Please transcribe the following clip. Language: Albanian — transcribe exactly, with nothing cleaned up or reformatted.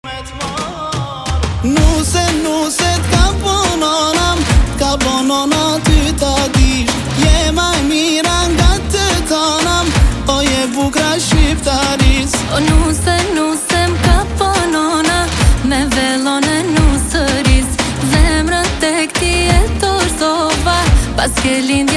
Nuse, nuse t'ka bononam, t'ka bonona ty ta dish. Je maj mira nga të tanam, o je bukra shqiptaris. O nuse, nuse m'ka bonona, me velone nusëris. Zemrën tek ti e torzova, pas ke lind